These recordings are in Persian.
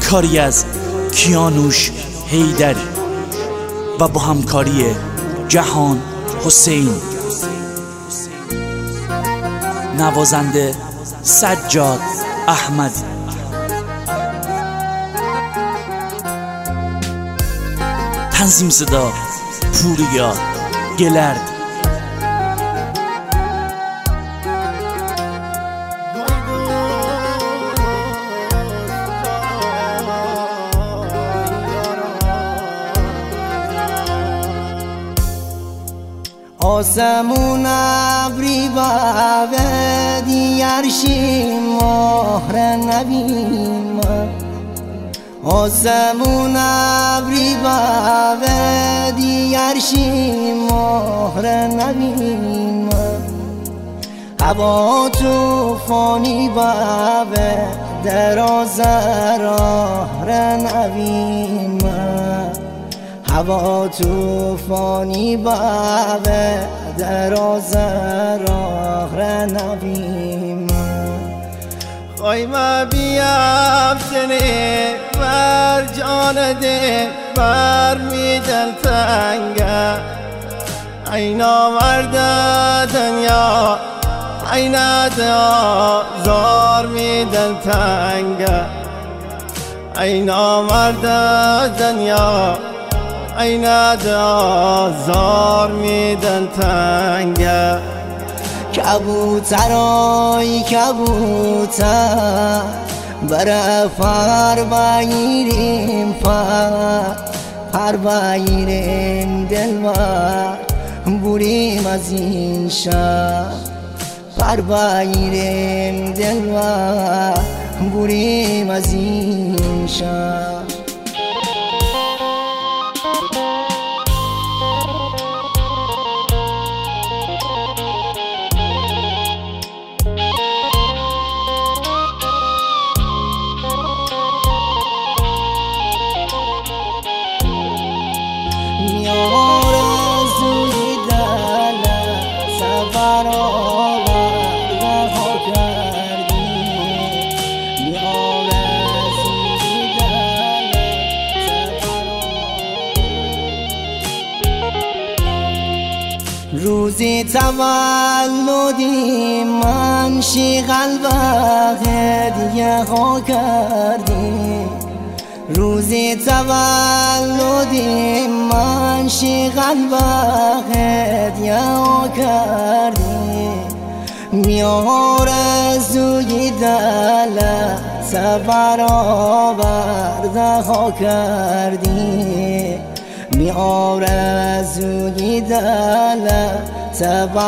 کاری از کیانوش حیدری و با همکاری جهان حسین، نوازنده سجاد احمدی. تنظیم صدا پوریا گلرد. آسمون ابری و دیارشی مهر نبیم، آسمون ابری و دیارشی مهر نبیم، هوا توفانی و دراز راه نبیم، هوا توفانی با دراز راه نبیم. خواهی ما بیافتنی بر جان ده بر می دل تنگه اینا مرد دنیا اینا زار می دل تنگه اینا مرد دنیا اینا زار میدن تنگه. کبوترای کبوتر بر فر بگیریم پر بگیریم دلبر بریم از این شهر، پر بگیریم دلبر بریم از این شهر. روزی تولدی من شی قلبه هدیه ها کردی، روزی تولدی من شی قلبه هدیه ها کردی، میار زوی دلت برآورده ها کردی، می‌آرزوی دلت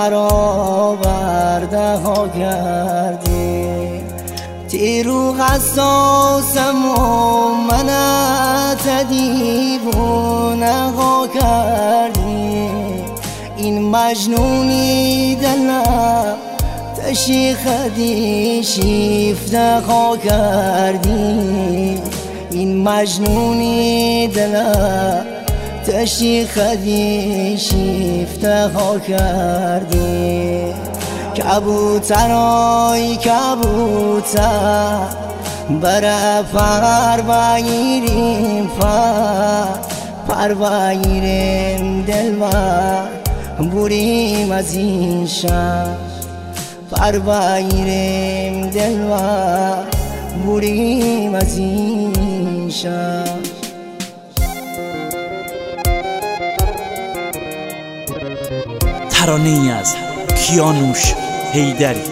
برآورده ها کردی. تیرو قصاصم و منت دیوونه ها کردی، این مجنونی دلم تشی خدی شیفته ها کردی، این مجنونی دلم تشی خدی شیفته ها کردی. کبوترای کبوتر بر پر بگیریم پر بگیریم دلبر بریم از این شهر، پر بگیریم دلبر بریم از این شهر. ترانه‌ای از کیانوش حیدری.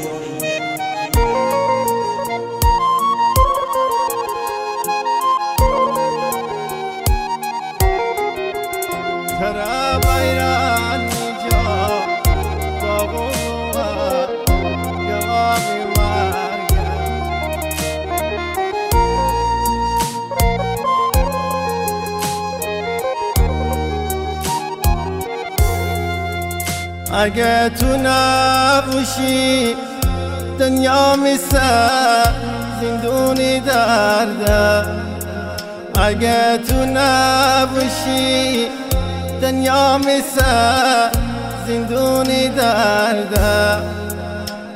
اگه تو نباشی دنیا مثل زندونی درده، اگه تو نباشی دنیا مثل زندونی درده.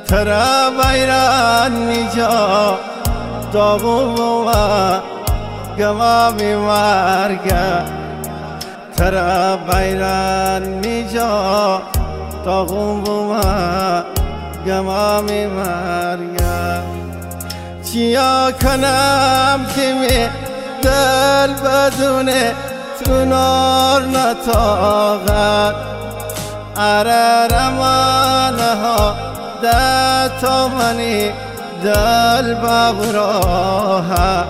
ترا بیران نجا داغو گمامی مرگه ترا بیران میجا تا غنبوما گمامی مرگه چیا کنم که می دل بدونه تو نار نتاقت اره رمانه ها ده تا منی دل ببراه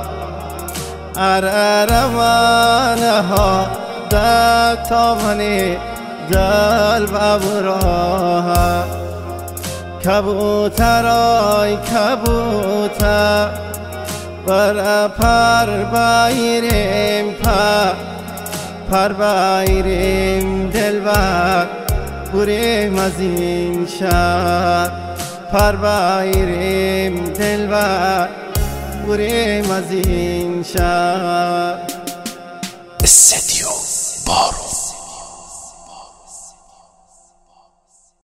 اره رمانه ها ده تا منی دل ببراه کبوتر آی کبوتر بر پر بایریم پر بایریم دلبر بریم از این شهر پر بایریم دلبر بریم از این شهر استدیو بارو